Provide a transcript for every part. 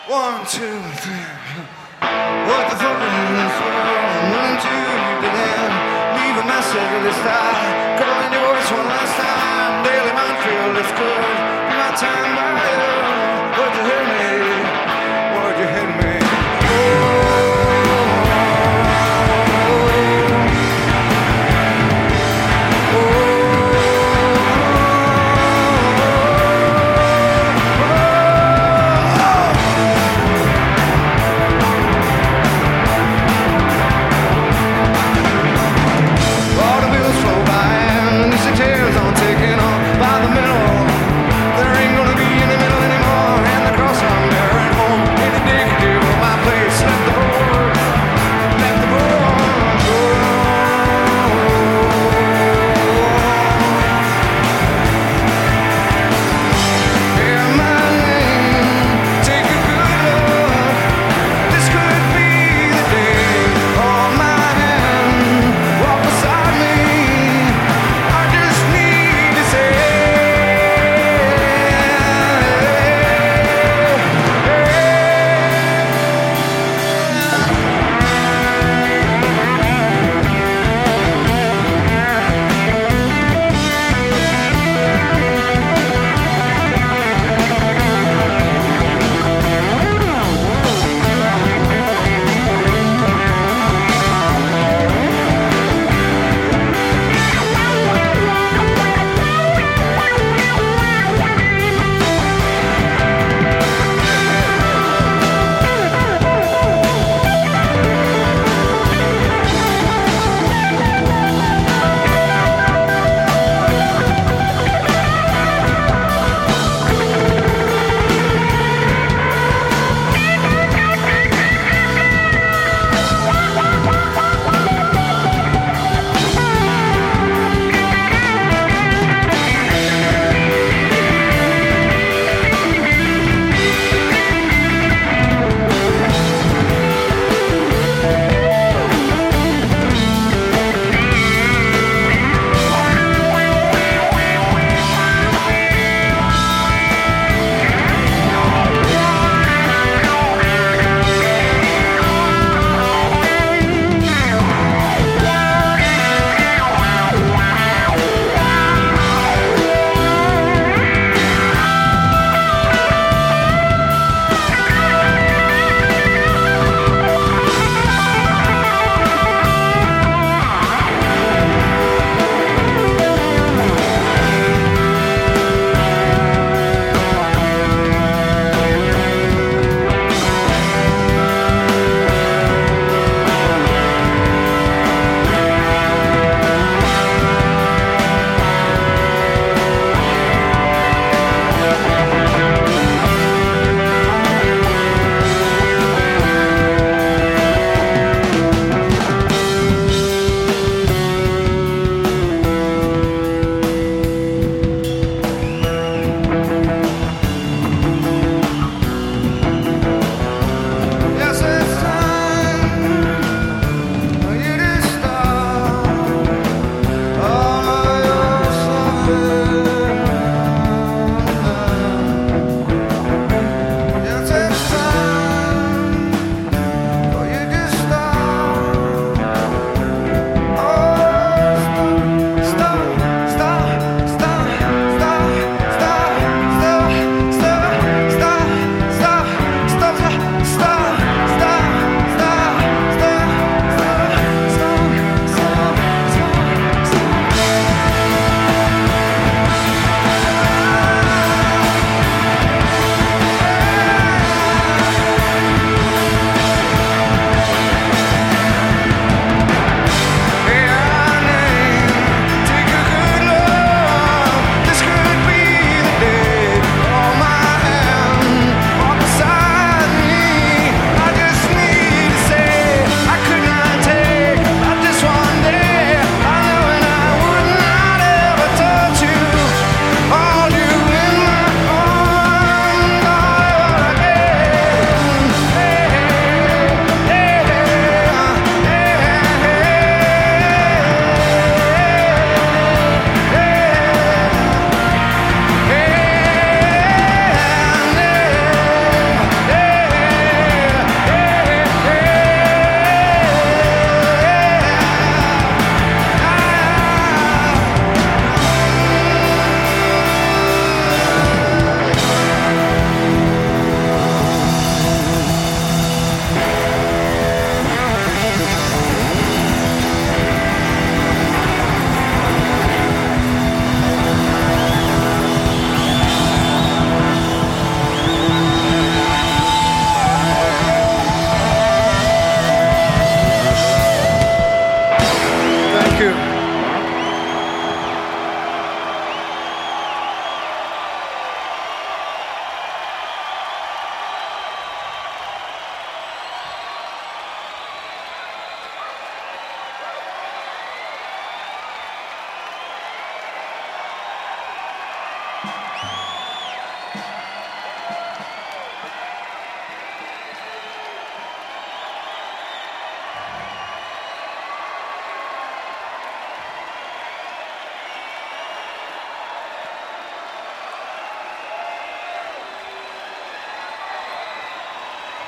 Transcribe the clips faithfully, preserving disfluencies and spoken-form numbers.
One, two, three. What the fuck is this world? Running too deep in. Leave a message this time. Calling your voice one last time. Daily minefield is good. My time by you. Would you hear me? Would you hear me? Taking on by the middle. There ain't gonna be any middle anymore. And the cross I'm bearing.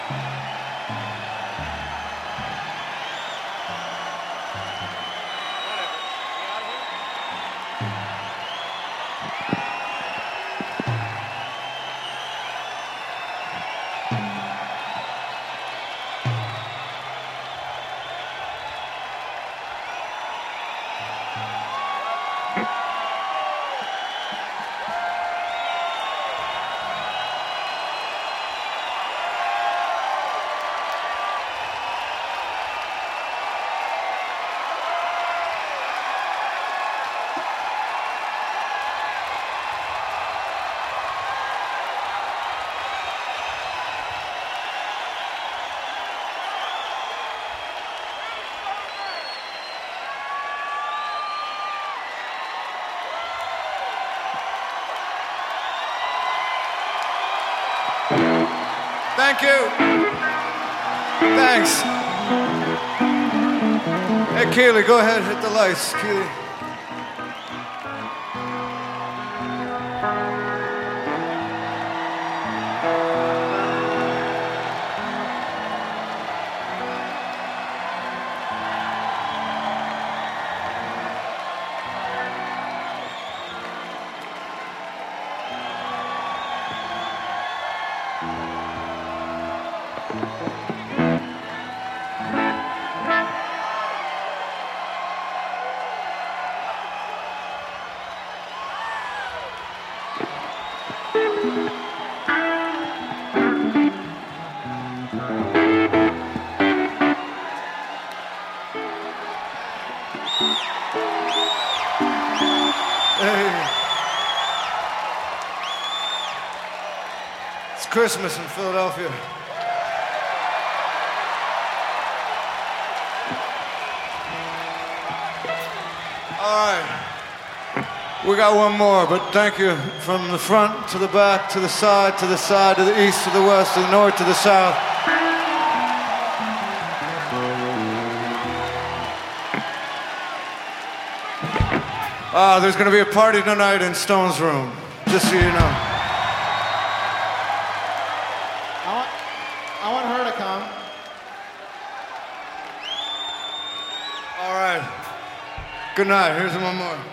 Thank you. Thanks. Hey, Keely, go ahead, hit the lights, Keely. Hey. It's Christmas in Philadelphia. All right. We got one more, but thank you from the front to the back, to the side, to the side, to the east, to the west, to the north, to the south. Ah, there's gonna be a party tonight in Stone's room, just so you know. I want, I want her to come. All right. Good night. Here's one more.